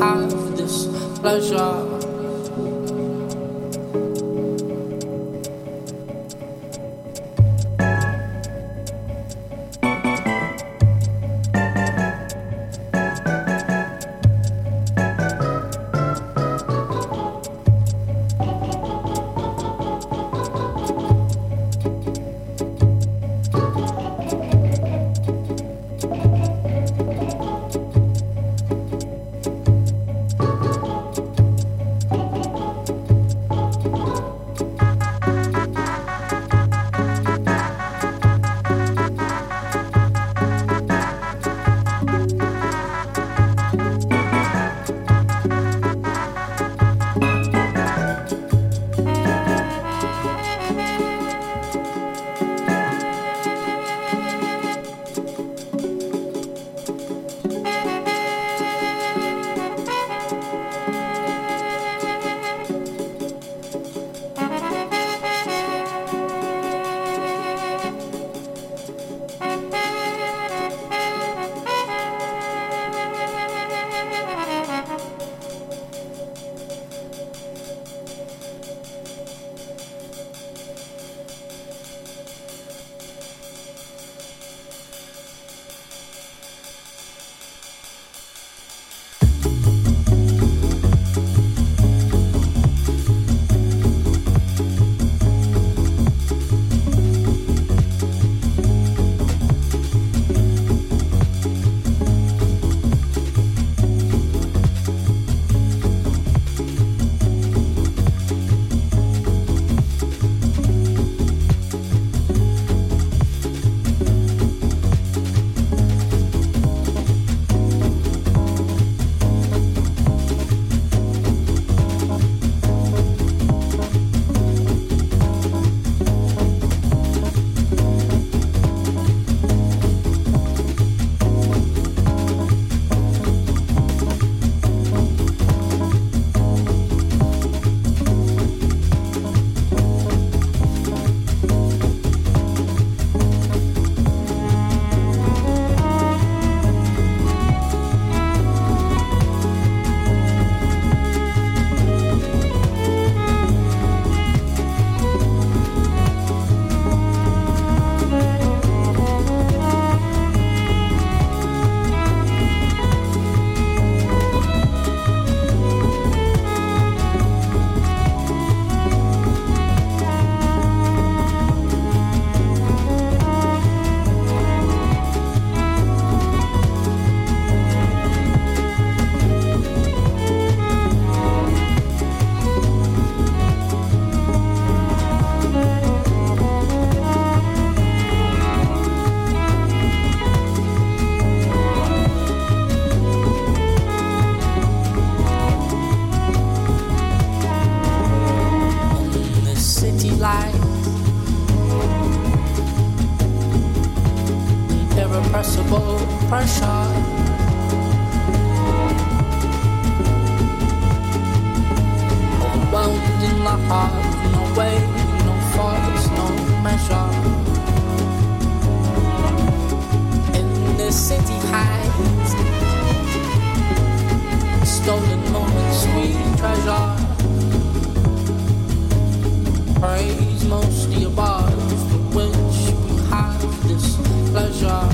have this pleasure. Irrepressible pressure. Overwhelmed in the heart, no way, no force, no measure. In the city heights, stolen moments we treasure. Praise mostly above, for which we have this pleasure.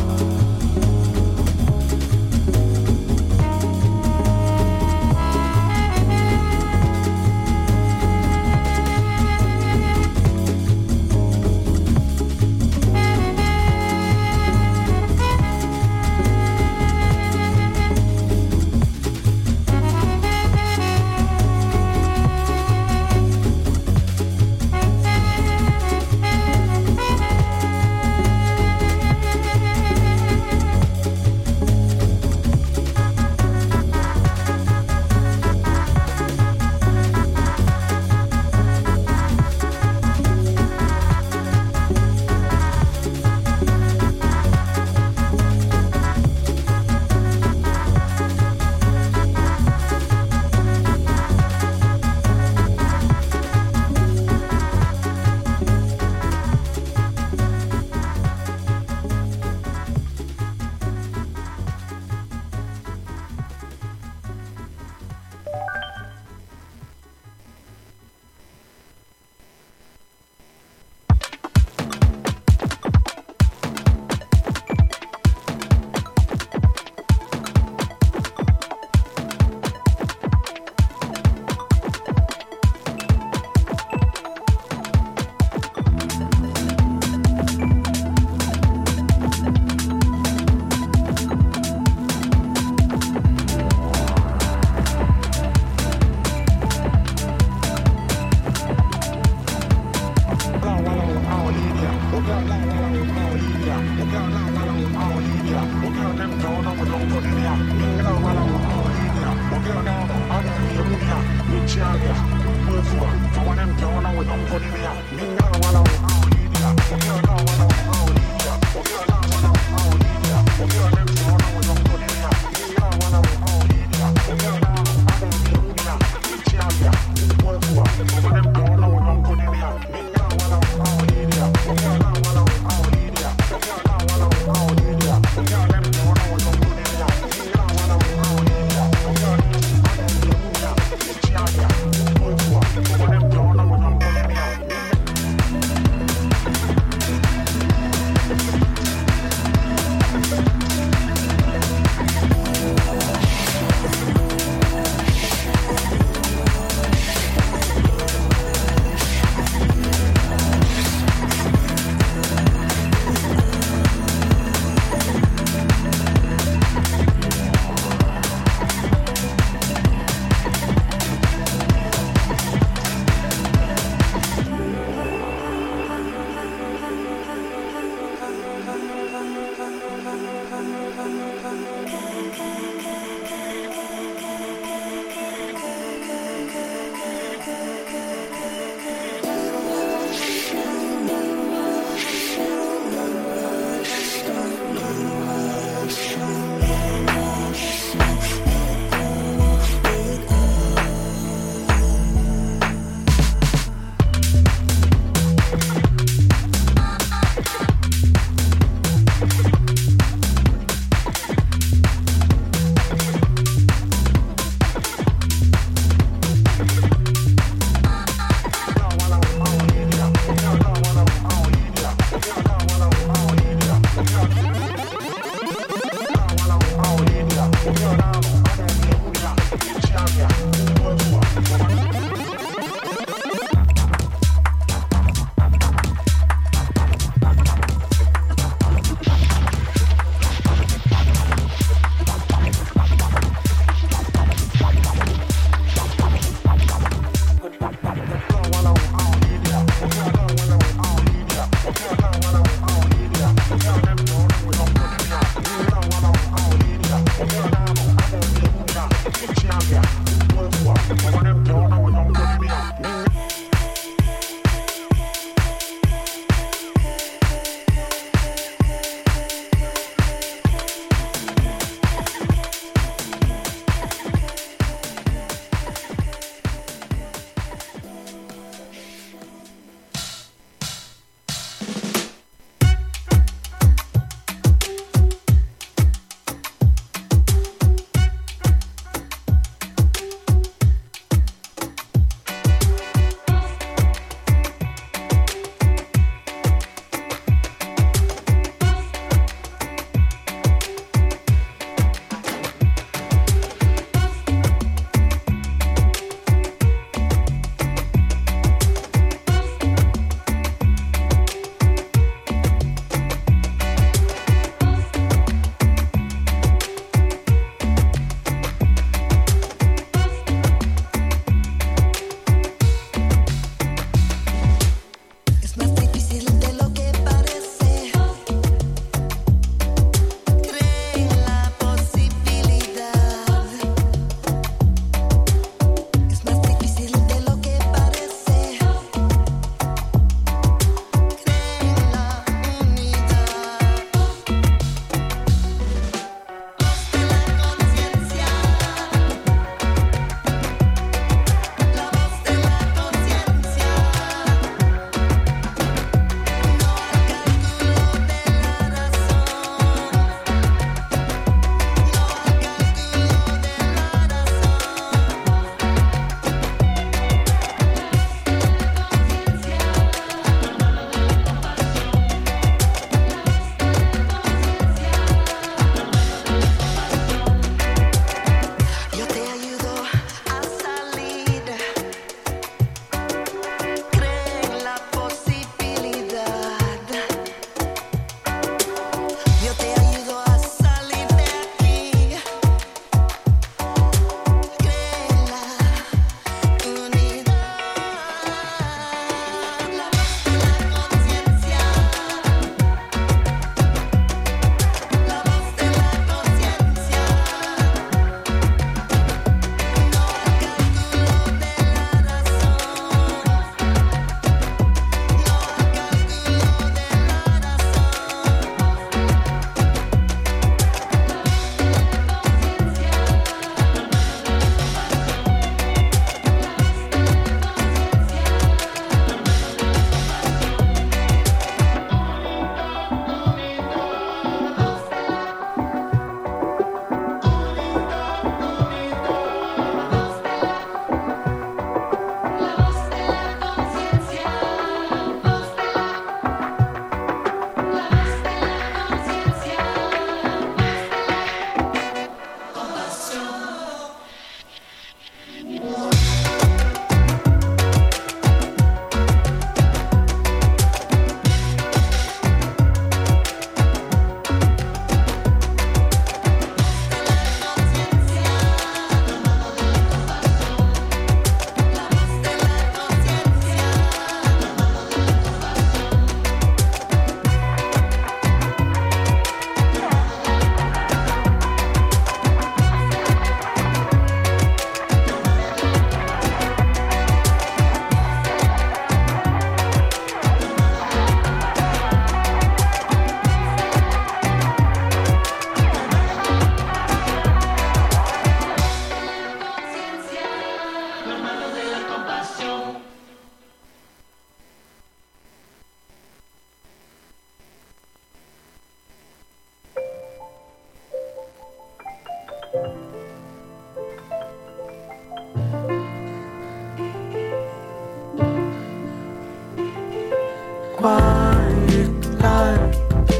quiet light,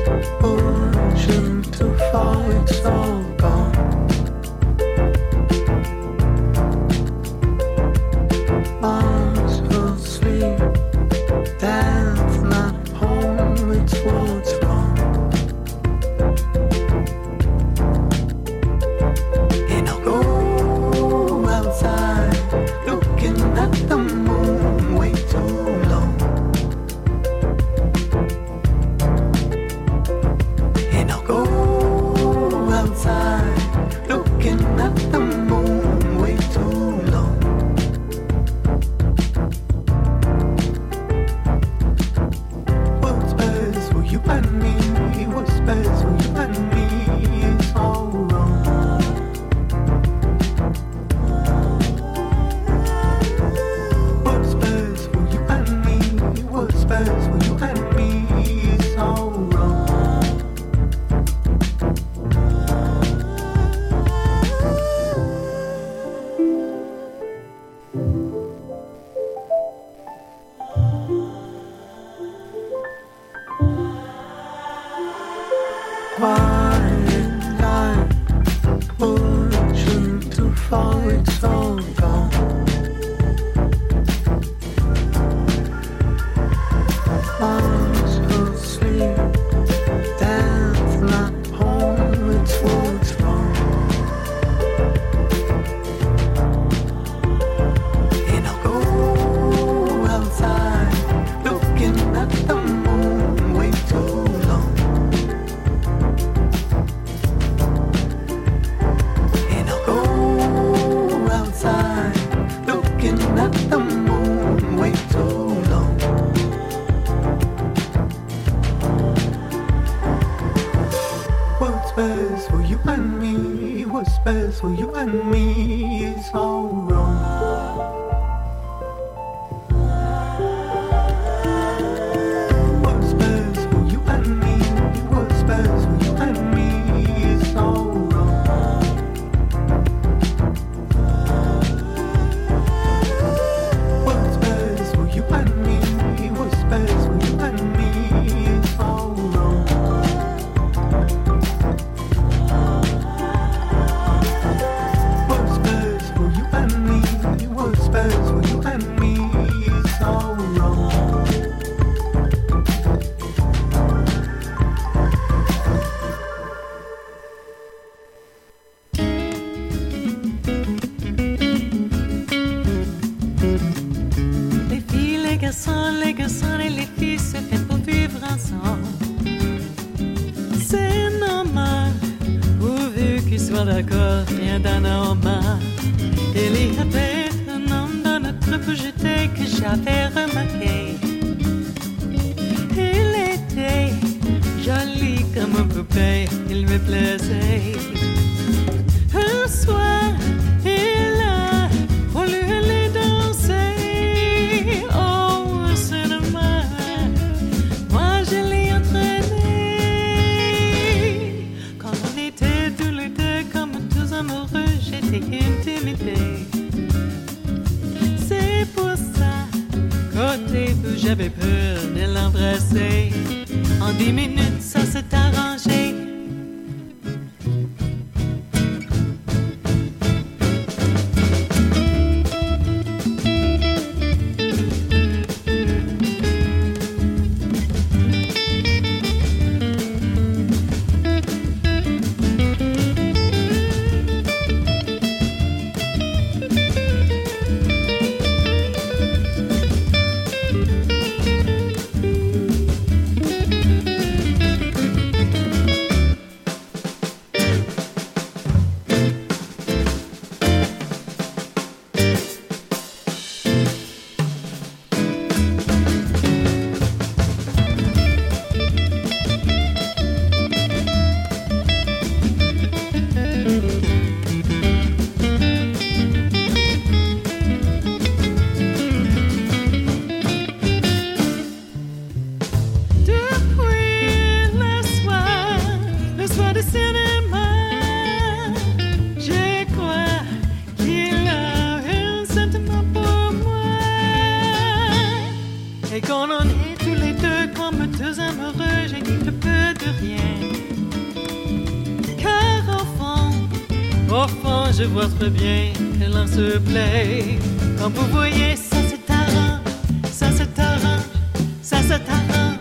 ocean to fall, it's all gone. Arms asleep, death not home, it's what's wrong. And I'll go outside, looking at the moon way too long. And I'll go outside, looking at the moon way too long. What's best for you and me? What's best for you and me is all wrong. What's best for you and me? What's best for you and me is all wrong. Quiet light, ocean to fall, it's all gone. Arms asleep, death not home, it's what's wrong. And I'll go outside, looking at the moon way too long. And I'll go outside, looking at the moon way too long. What's best for you and me? What's best for you and me is all wrong. What's best for you and me? What's best for you and me is all wrong. What's best for you and me? What's best for you and me is all wrong. What's best for you and me? What's best for you and me is all wrong. Les garçons et les filles se fait pour vivre ensemble. C'est normal, pourvu qu'ils soient d'accord, rien d'anormal. Il y avait un homme dans notre projet que j'avais remarqué. Il était joli comme une poupée, il me plaisait. Un soir, il a voulu aller danser. Oh, c'est dommage, moi je l'ai entraîné. Quand on était tous les deux comme tous amoureux, j'étais intimidée. C'est pour ça qu'au début j'avais peur de l'embrasser. En 10 minutes ça s'est arrangé. je vois très bien que l'on se plaît. Comme vous voyez, ça c'est t'arrange, ça c'est t'arrange, ça c'est t'arrange.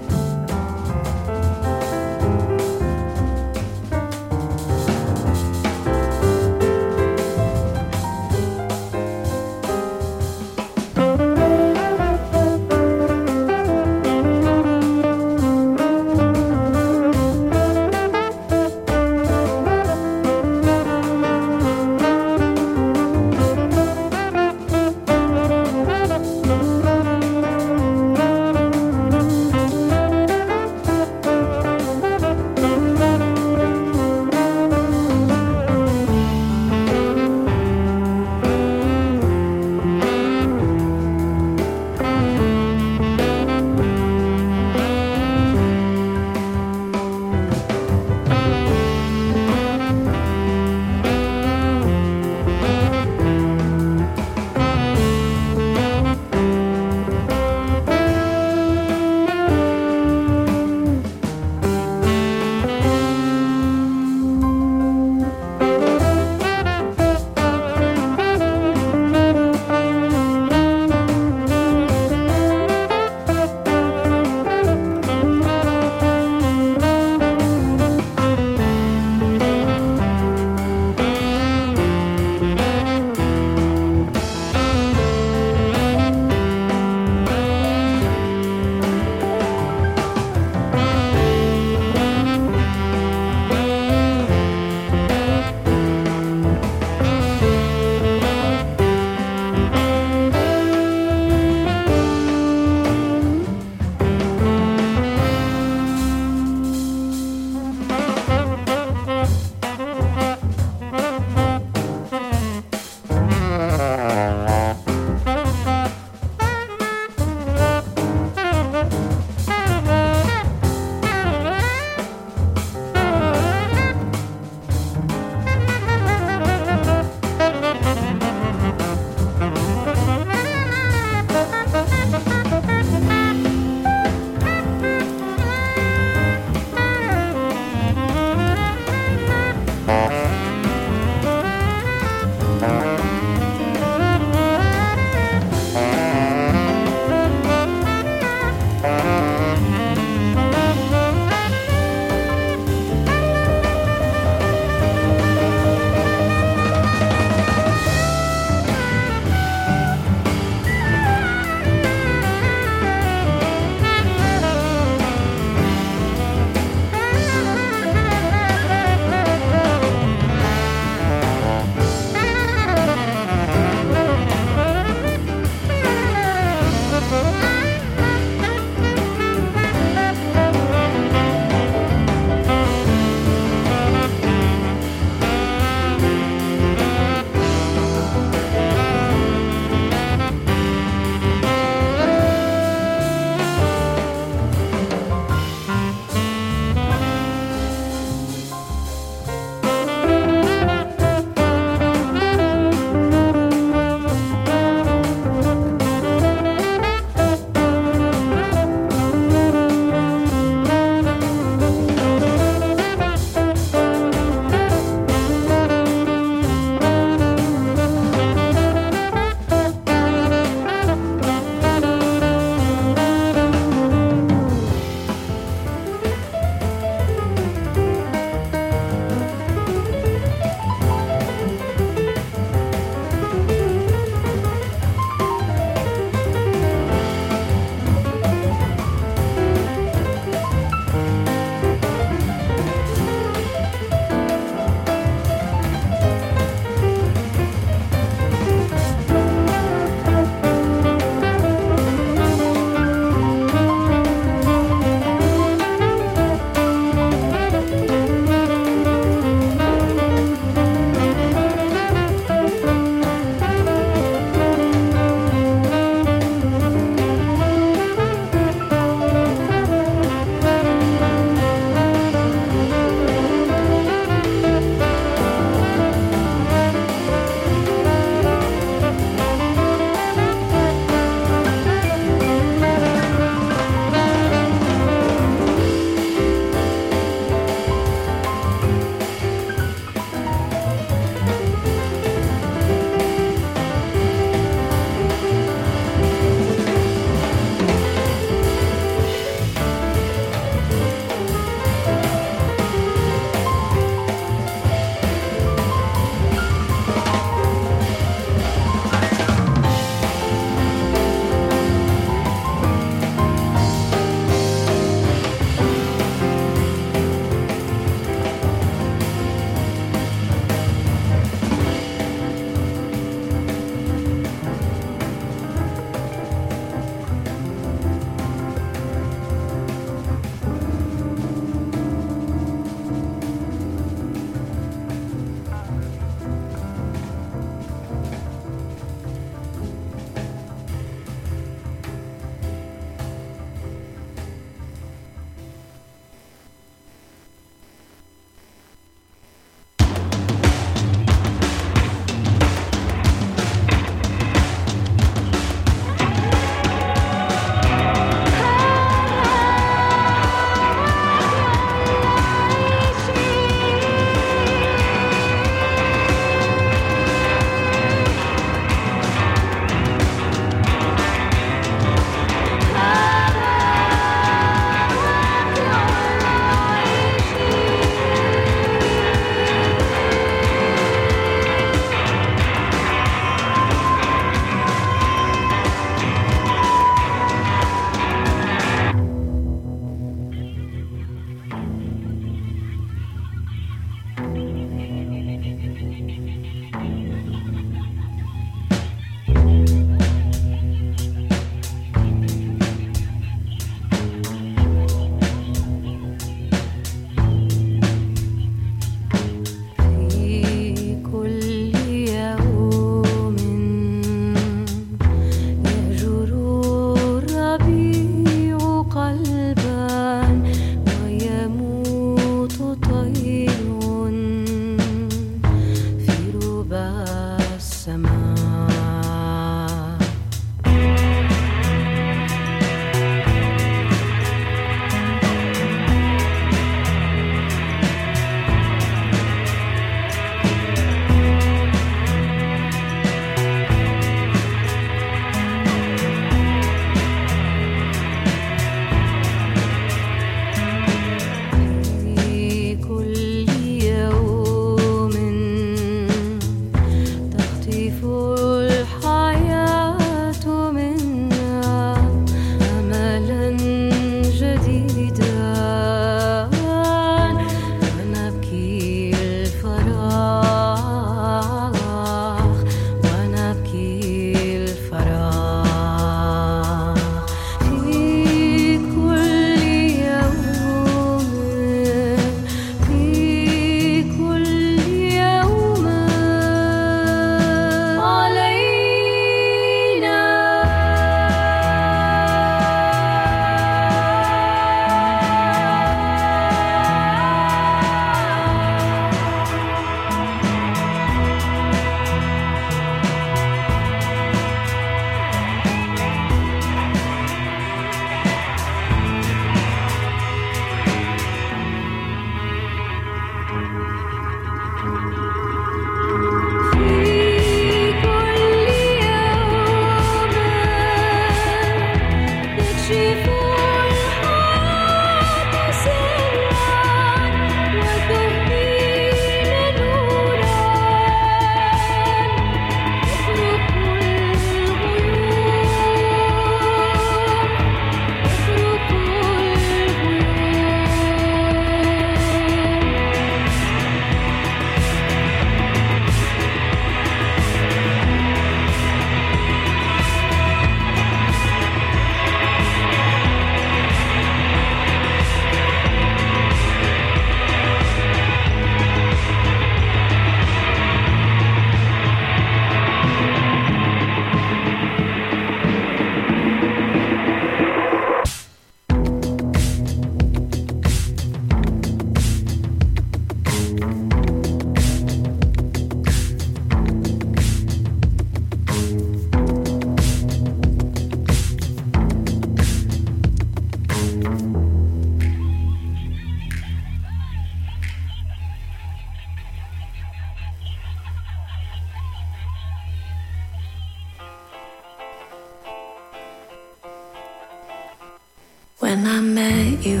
When I met you,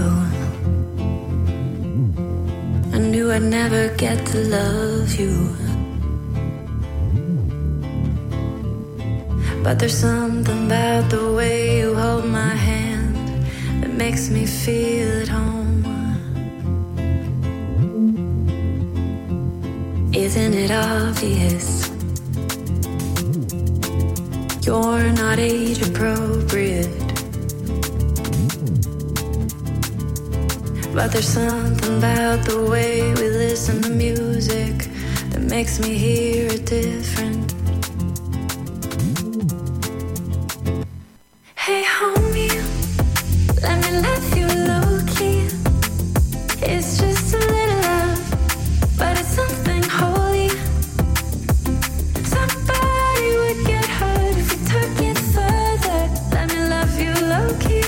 I knew I'd never get to love you. But there's something about the way you hold my hand that makes me feel at home. Isn't it obvious? You're not age appropriate. But there's something about the way we listen to music that makes me hear it different. Hey homie, let me love you low-key. It's just a little love, but it's something holy. Somebody would get hurt if we took it further. Let me love you low-key.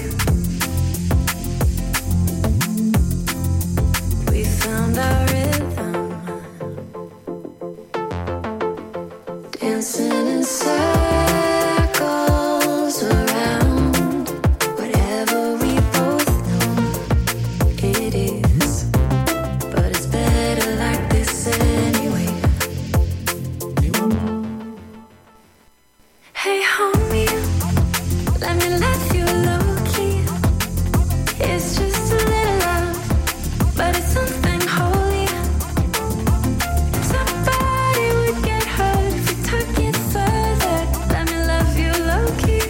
We found our rhythm, dancing in circles around whatever we both know it is. But it's better like this anyway. Hey homie, let me love you low-key. It's just a little love, but it's something holy. Somebody would get hurt if we took it further. Let me love you low-key.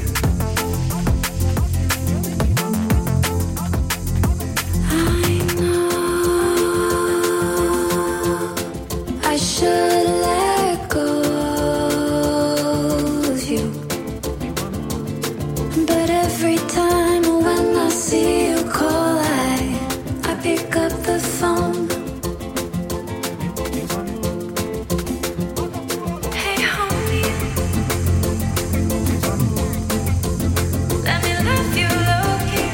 I know I should let go of you, but every time when I see you call, I pick up the phone. Hey homie, let me love you low-key.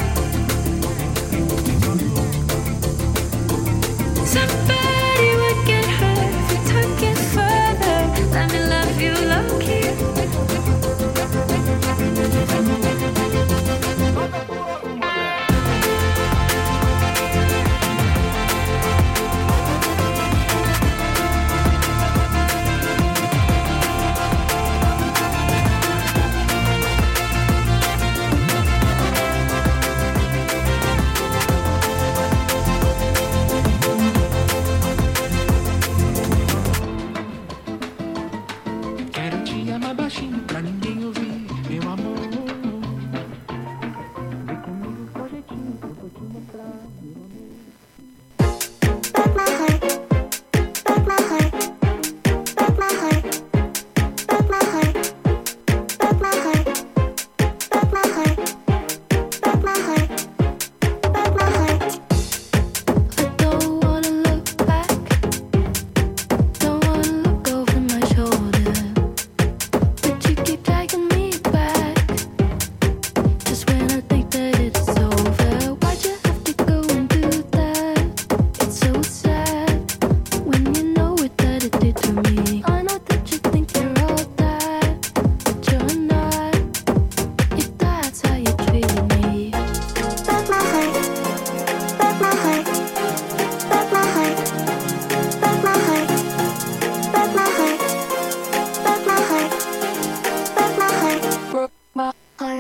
Somebody would get hurt if we took it further. Let me love you low-key. Quero te amar baixinho pra ninguém ouvir, meu amor. Vem comigo só jeitinho que eu vou te mostrar, meu amor. Break my heart, break my heart, break my heart, break my heart, break my heart, break my heart, break my heart, break my heart. I don't wanna look back, don't wanna look over my shoulder, but you keep dragging me back. Just when I think that it's over, why'd you have to go and do that? It's so sad when you know what that it did to me. I know that you think you're all that, but you're not. If that's how you treated me. Break my heart, break my heart, break my heart, break my heart, break my heart, break my heart, break my heart, broke my heart.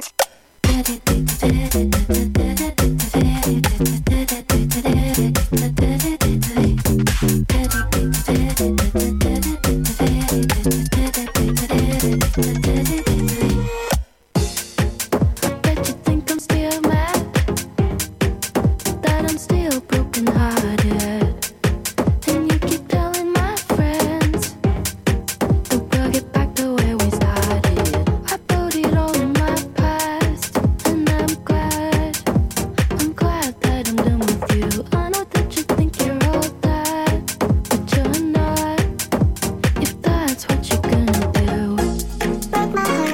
I bet you think I'm still mad, that I'm still broken hearted. And you keep telling my friends that we'll get back to where we started. I put it all in my past, and I'm glad that I'm done with you. I know that you think you're all that, but you're not. If that's what you're gonna do. Break my heart.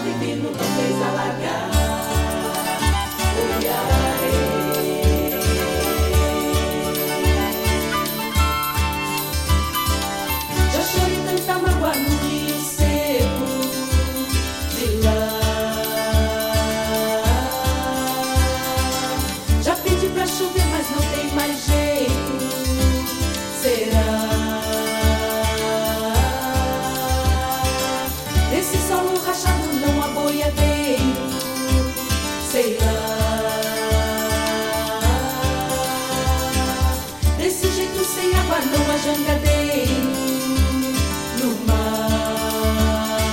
divino não fez alagar. Já chorei tanta mágoa no rio seco de lá. Já pedi pra chover, mas não tem mais jeito. Será? Desse solo rachado não há boiadeiro. Sei lá. Desse jeito sem água não há jangadeiro no mar.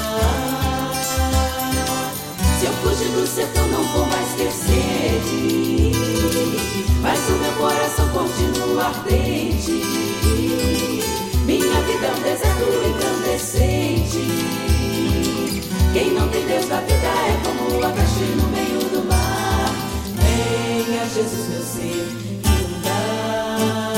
Se eu fugir do sertão não vou mais ter sede, mas o meu coração continua ardente. Minha vida é um deserto incandescente. Quem não tem Deus da vida é como o abacaxi no meio do mar. Venha Jesus meu ser inundar.